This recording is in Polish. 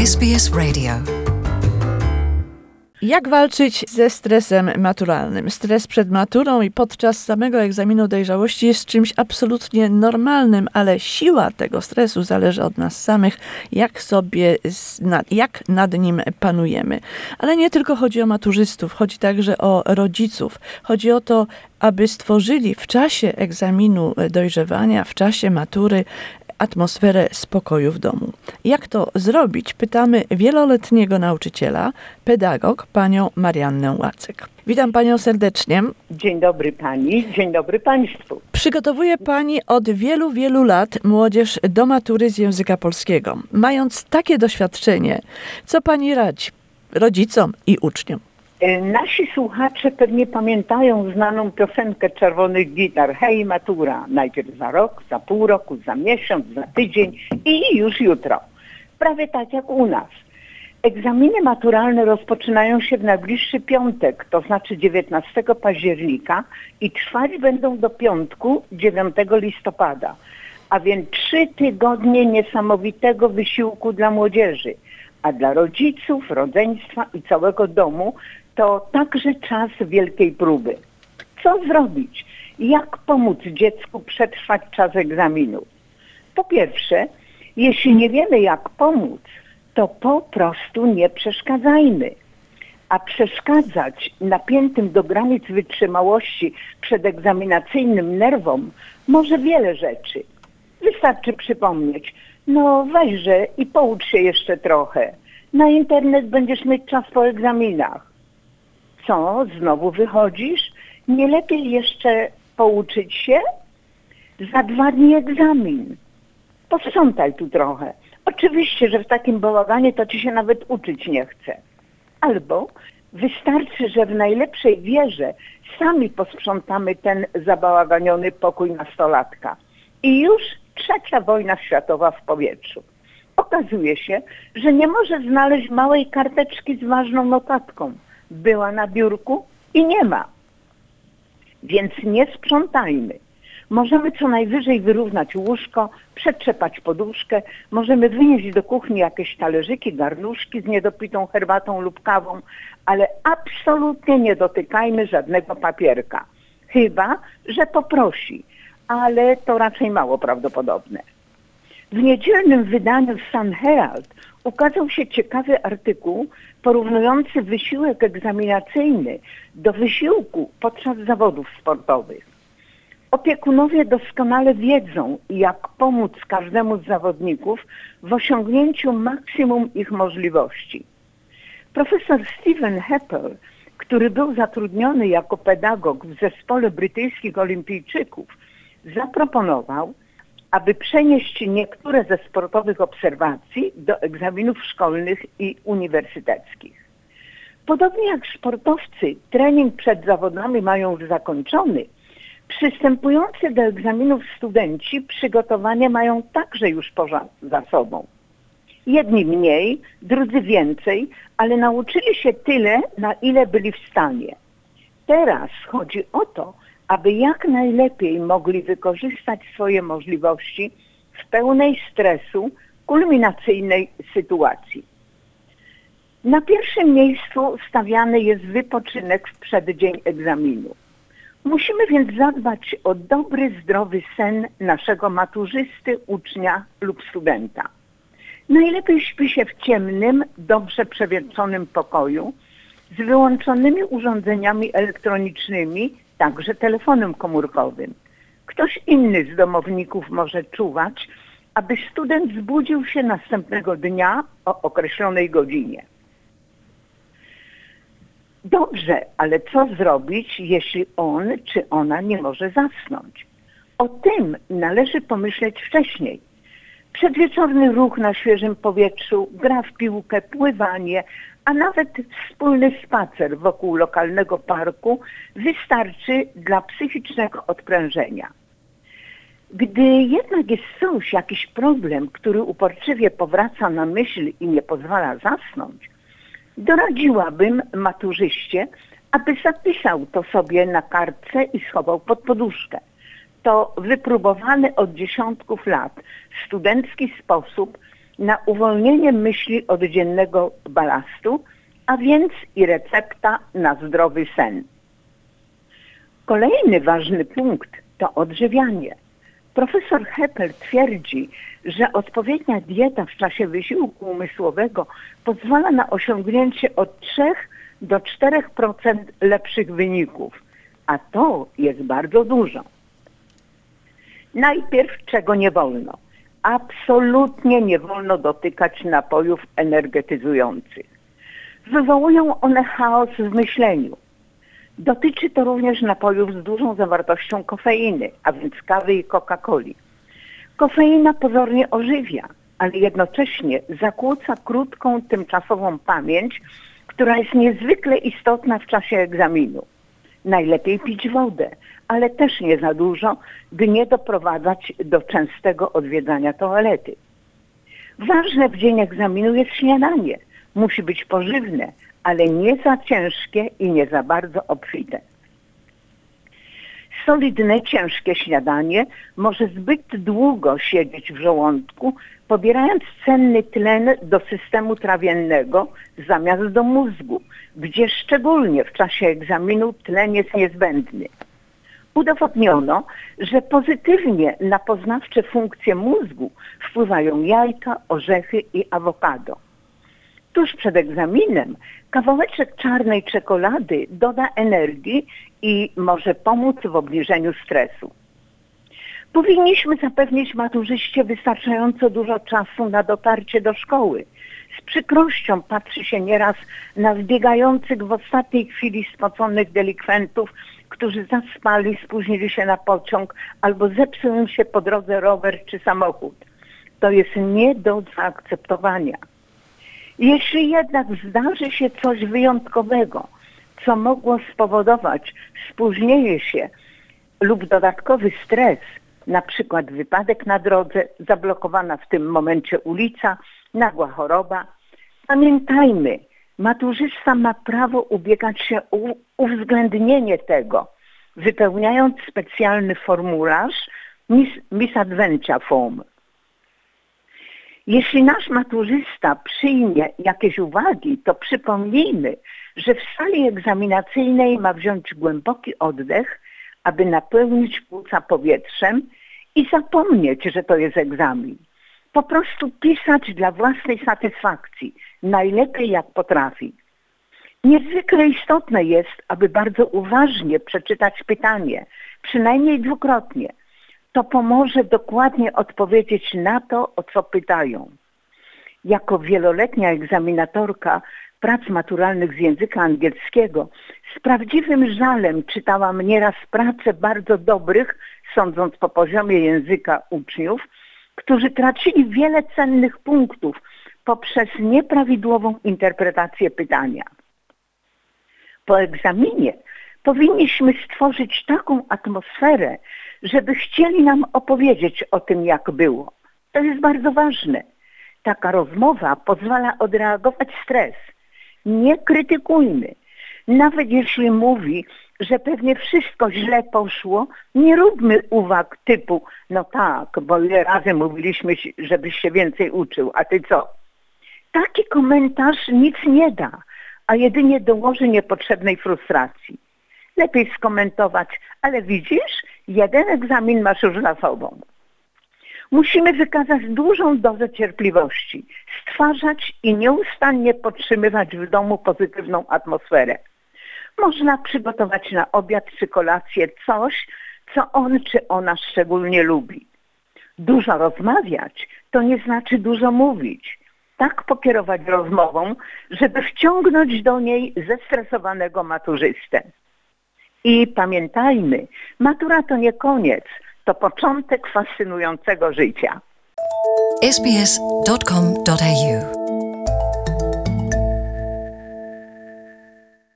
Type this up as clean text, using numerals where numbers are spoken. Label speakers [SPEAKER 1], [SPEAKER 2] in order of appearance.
[SPEAKER 1] SBS Radio.
[SPEAKER 2] Jak walczyć ze stresem maturalnym? Stres przed maturą i podczas samego egzaminu dojrzałości jest czymś absolutnie normalnym, ale siła tego stresu zależy od nas samych, jak nad nim panujemy. Ale nie tylko chodzi o maturzystów, chodzi także o rodziców. Chodzi o to, aby stworzyli w czasie egzaminu dojrzewania, w czasie matury atmosferę spokoju w domu. Jak to zrobić? Pytamy wieloletniego nauczyciela, pedagog, panią Mariannę Łacek. Witam panią serdecznie.
[SPEAKER 3] Dzień dobry pani, dzień dobry państwu.
[SPEAKER 2] Przygotowuje pani od wielu, wielu lat młodzież do matury z języka polskiego. Mając takie doświadczenie, co pani radzi rodzicom i uczniom?
[SPEAKER 3] Nasi słuchacze pewnie pamiętają znaną piosenkę Czerwonych Gitar. Hej matura, najpierw za rok, za pół roku, za miesiąc, za tydzień i już jutro. Prawie tak jak u nas. Egzaminy maturalne rozpoczynają się w najbliższy piątek, to znaczy 19 października i trwać będą do piątku 9 listopada. A więc 3 tygodnie niesamowitego wysiłku dla młodzieży. A dla rodziców, rodzeństwa i całego domu to także czas wielkiej próby. Co zrobić? Jak pomóc dziecku przetrwać czas egzaminu? Po pierwsze, jeśli nie wiemy jak pomóc, to po prostu nie przeszkadzajmy. A przeszkadzać napiętym do granic wytrzymałości przedegzaminacyjnym nerwom może wiele rzeczy. Wystarczy przypomnieć, no weźże i poucz się jeszcze trochę. Na internet będziesz mieć czas po egzaminach. Co? Znowu wychodzisz? Nie lepiej jeszcze pouczyć się? Za 2 dni egzamin. Posprzątaj tu trochę. Oczywiście, że w takim bałaganie to ci się nawet uczyć nie chce. Albo wystarczy, że w najlepszej wierze sami posprzątamy ten zabałaganiony pokój nastolatka. I już 3. wojna światowa w powietrzu. Okazuje się, że nie może znaleźć małej karteczki z ważną notatką. Była na biurku i nie ma. Więc nie sprzątajmy. Możemy co najwyżej wyrównać łóżko, przetrzepać poduszkę, możemy wynieść do kuchni jakieś talerzyki, garnuszki z niedopitą herbatą lub kawą, ale absolutnie nie dotykajmy żadnego papierka. Chyba że poprosi, ale to raczej mało prawdopodobne. W niedzielnym wydaniu Sun Herald ukazał się ciekawy artykuł porównujący wysiłek egzaminacyjny do wysiłku podczas zawodów sportowych. Opiekunowie doskonale wiedzą, jak pomóc każdemu z zawodników w osiągnięciu maksimum ich możliwości. Profesor Stephen Heppel, który był zatrudniony jako pedagog w zespole brytyjskich olimpijczyków, zaproponował, aby przenieść niektóre ze sportowych obserwacji do egzaminów szkolnych i uniwersyteckich. Podobnie jak sportowcy trening przed zawodami mają już zakończony, przystępujący do egzaminów studenci przygotowanie mają także już za sobą. Jedni mniej, drudzy więcej, ale nauczyli się tyle, na ile byli w stanie. Teraz chodzi o to, aby jak najlepiej mogli wykorzystać swoje możliwości w pełnej stresu, kulminacyjnej sytuacji. Na pierwszym miejscu stawiany jest wypoczynek w przeddzień egzaminu. Musimy więc zadbać o dobry, zdrowy sen naszego maturzysty, ucznia lub studenta. Najlepiej śpi się w ciemnym, dobrze przewietrzonym pokoju z wyłączonymi urządzeniami elektronicznymi, także telefonem komórkowym. Ktoś inny z domowników może czuwać, aby student zbudził się następnego dnia o określonej godzinie. Dobrze, ale co zrobić, jeśli on czy ona nie może zasnąć? O tym należy pomyśleć wcześniej. Przedwieczorny ruch na świeżym powietrzu, gra w piłkę, pływanie, a nawet wspólny spacer wokół lokalnego parku wystarczy dla psychicznego odprężenia. Gdy jednak jest jakiś problem, który uporczywie powraca na myśl i nie pozwala zasnąć, doradziłabym maturzyście, aby zapisał to sobie na kartce i schował pod poduszkę. To wypróbowany od dziesiątków lat studencki sposób na uwolnienie myśli od dziennego balastu, a więc i recepta na zdrowy sen. Kolejny ważny punkt to odżywianie. Profesor Heppel twierdzi, że odpowiednia dieta w czasie wysiłku umysłowego pozwala na osiągnięcie od 3 do 4% lepszych wyników, a to jest bardzo dużo. Najpierw czego nie wolno? Absolutnie nie wolno dotykać napojów energetyzujących. Wywołują one chaos w myśleniu. Dotyczy to również napojów z dużą zawartością kofeiny, a więc kawy i Coca-Coli. Kofeina pozornie ożywia, ale jednocześnie zakłóca krótką, tymczasową pamięć, która jest niezwykle istotna w czasie egzaminu. Najlepiej pić wodę, ale też nie za dużo, by nie doprowadzać do częstego odwiedzania toalety. Ważne w dzień egzaminu jest śniadanie. Musi być pożywne, ale nie za ciężkie i nie za bardzo obfite. Solidne, ciężkie śniadanie może zbyt długo siedzieć w żołądku, pobierając cenny tlen do systemu trawiennego zamiast do mózgu, gdzie szczególnie w czasie egzaminu tlen jest niezbędny. Udowodniono, że pozytywnie na poznawcze funkcje mózgu wpływają jajka, orzechy i awokado. Tuż przed egzaminem kawałeczek czarnej czekolady doda energii i może pomóc w obniżeniu stresu. Powinniśmy zapewnić maturzyście wystarczająco dużo czasu na dotarcie do szkoły. Z przykrością patrzy się nieraz na zbiegających w ostatniej chwili spoconych delikwentów, którzy zaspali, spóźnili się na pociąg albo zepsuł im się po drodze rower czy samochód. To jest nie do zaakceptowania. Jeśli jednak zdarzy się coś wyjątkowego, co mogło spowodować spóźnienie się lub dodatkowy stres, na przykład wypadek na drodze, zablokowana w tym momencie ulica, nagła choroba, pamiętajmy, maturzysta ma prawo ubiegać się o uwzględnienie tego, wypełniając specjalny formularz Misadventure Form. Jeśli nasz maturzysta przyjmie jakieś uwagi, to przypomnijmy, że w sali egzaminacyjnej ma wziąć głęboki oddech, aby napełnić płuca powietrzem i zapomnieć, że to jest egzamin. Po prostu pisać dla własnej satysfakcji, najlepiej jak potrafi. Niezwykle istotne jest, aby bardzo uważnie przeczytać pytanie, przynajmniej dwukrotnie. To pomoże dokładnie odpowiedzieć na to, o co pytają. Jako wieloletnia egzaminatorka prac maturalnych z języka angielskiego z prawdziwym żalem czytałam nieraz prace bardzo dobrych, sądząc po poziomie języka uczniów, którzy tracili wiele cennych punktów poprzez nieprawidłową interpretację pytania. Po egzaminie powinniśmy stworzyć taką atmosferę, żeby chcieli nam opowiedzieć o tym, jak było. To jest bardzo ważne. Taka rozmowa pozwala odreagować stres. Nie krytykujmy. Nawet jeśli mówi, że pewnie wszystko źle poszło, nie róbmy uwag typu, no tak, bo ile razy mówiliśmy, żebyś się więcej uczył, a ty co? Taki komentarz nic nie da, a jedynie dołoży niepotrzebnej frustracji. Lepiej skomentować, ale widzisz, jeden egzamin masz już za sobą. Musimy wykazać dużą dozę cierpliwości, stwarzać i nieustannie podtrzymywać w domu pozytywną atmosferę. Można przygotować na obiad czy kolację coś, co on czy ona szczególnie lubi. Dużo rozmawiać to nie znaczy dużo mówić. Tak pokierować rozmową, żeby wciągnąć do niej zestresowanego maturzystę. I pamiętajmy, matura to nie koniec, to początek fascynującego życia.
[SPEAKER 1] sbs.com.au